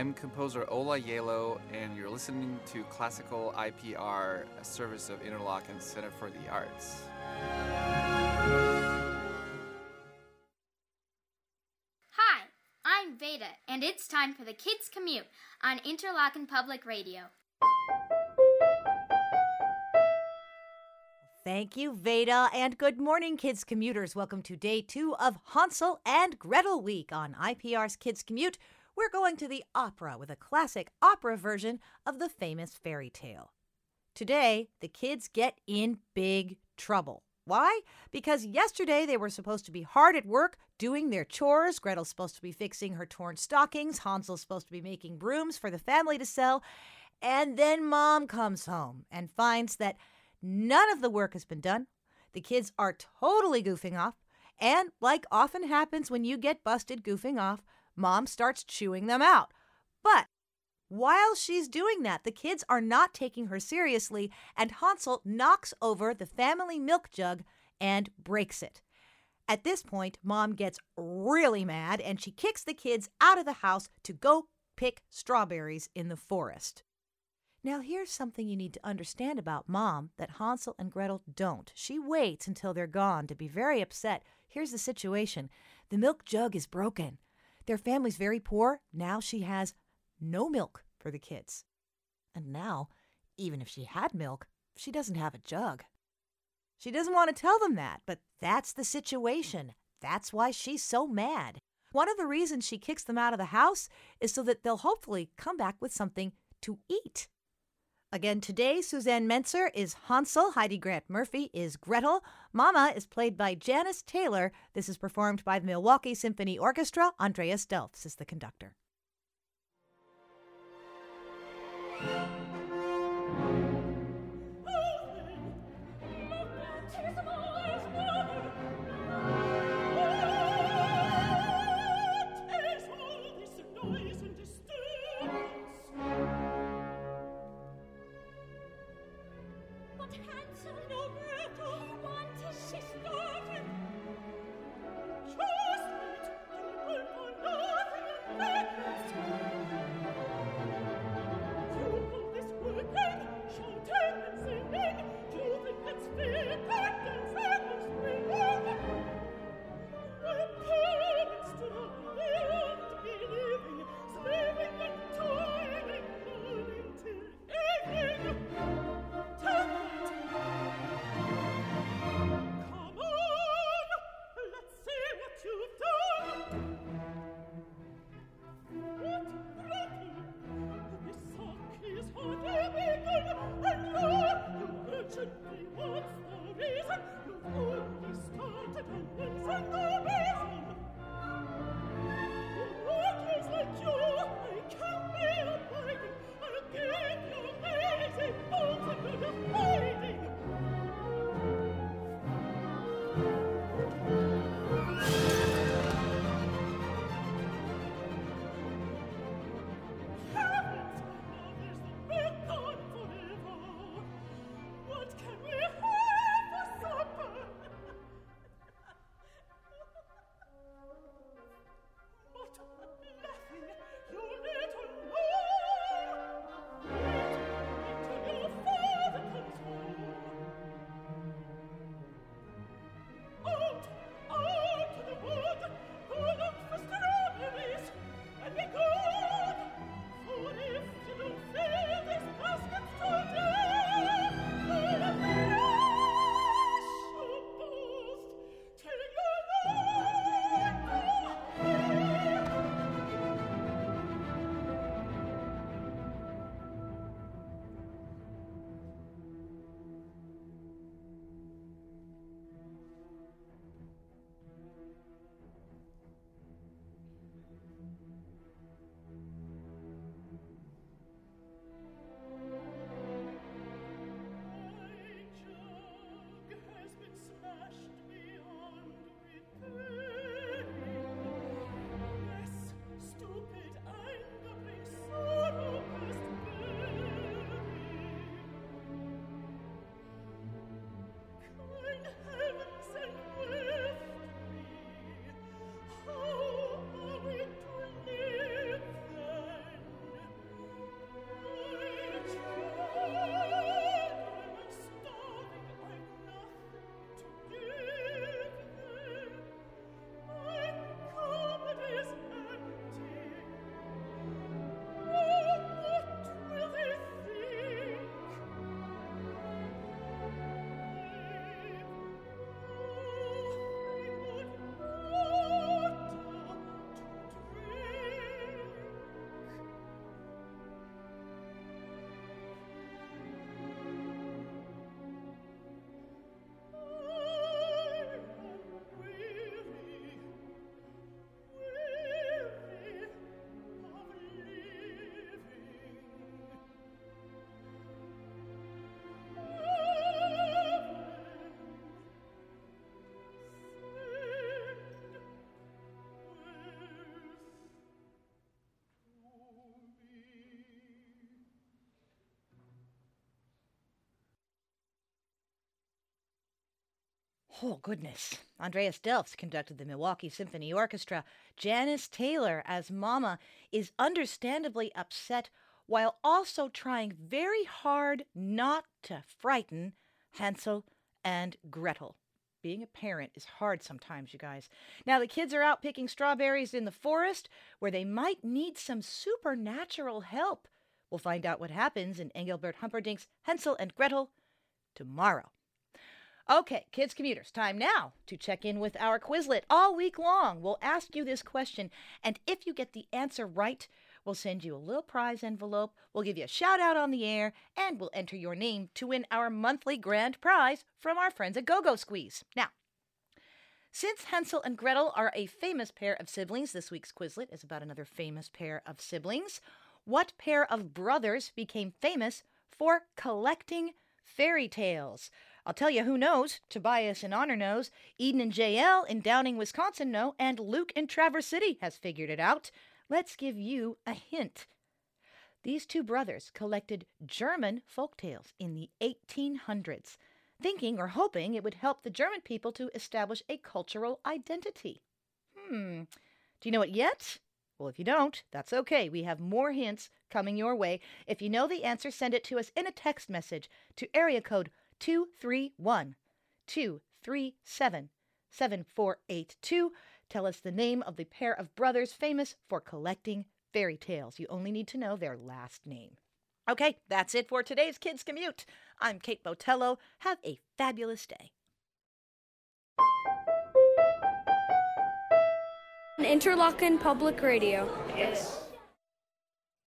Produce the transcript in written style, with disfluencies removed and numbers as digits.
I'm composer Ola Yelo, and you're listening to Classical IPR, a service of Interlochen Center for the Arts. Hi, I'm Veda, and it's time for the Kids Commute on Interlochen Public Radio. Thank you, Veda, and good morning, Kids Commuters. Welcome to Day 2 of Hansel and Gretel Week on IPR's Kids Commute. We're going to the opera with a classic opera version of the famous fairy tale. Today, the kids get in big trouble. Why? Because yesterday they were supposed to be hard at work doing their chores. Gretel's supposed to be fixing her torn stockings. Hansel's supposed to be making brooms for the family to sell. And then Mom comes home and finds that none of the work has been done. The kids are totally goofing off. And like often happens when you get busted goofing off, Mom starts chewing them out. But while she's doing that, the kids are not taking her seriously, and Hansel knocks over the family milk jug and breaks it. At this point, Mom gets really mad, and she kicks the kids out of the house to go pick strawberries in the forest. Now, here's something you need to understand about Mom that Hansel and Gretel don't. She waits until they're gone to be very upset. Here's the situation. The milk jug is broken. Their family's very poor. Now she has no milk for the kids. And now, even if she had milk, she doesn't have a jug. She doesn't want to tell them that, but that's the situation. That's why she's so mad. One of the reasons she kicks them out of the house is so that they'll hopefully come back with something to eat. Again today, Suzanne Mentzer is Hansel, Heidi Grant Murphy is Gretel, Mama is played by Janice Taylor. This is performed by the Milwaukee Symphony Orchestra. Andreas Delfs is the conductor. Oh, goodness. Andreas Delfs conducted the Milwaukee Symphony Orchestra. Janice Taylor as Mama is understandably upset while also trying very hard not to frighten Hansel and Gretel. Being a parent is hard sometimes, you guys. Now, the kids are out picking strawberries in the forest where they might need some supernatural help. We'll find out what happens in Engelbert Humperdinck's Hansel and Gretel tomorrow. Okay, kids commuters, time now to check in with our Quizlet. All week long, we'll ask you this question, and if you get the answer right, we'll send you a little prize envelope, we'll give you a shout-out on the air, and we'll enter your name to win our monthly grand prize from our friends at Go-Go Squeeze. Now, since Hansel and Gretel are a famous pair of siblings, this week's Quizlet is about another famous pair of siblings. What pair of brothers became famous for collecting fairy tales? I'll tell you who knows. Tobias in Honor knows. Eden and JL in Downing, Wisconsin know. And Luke in Traverse City has figured it out. Let's give you a hint. These two brothers collected German folktales in the 1800s, thinking or hoping it would help the German people to establish a cultural identity. Do you know it yet? Well, if you don't, that's okay. We have more hints coming your way. If you know the answer, send it to us in a text message to area code 231-237-7482. Tell us the name of the pair of brothers famous for collecting fairy tales. You only need to know their last name. Okay, that's it for today's Kids Commute. I'm Kate Botello. Have a fabulous day. Interlochen Public Radio. Yes.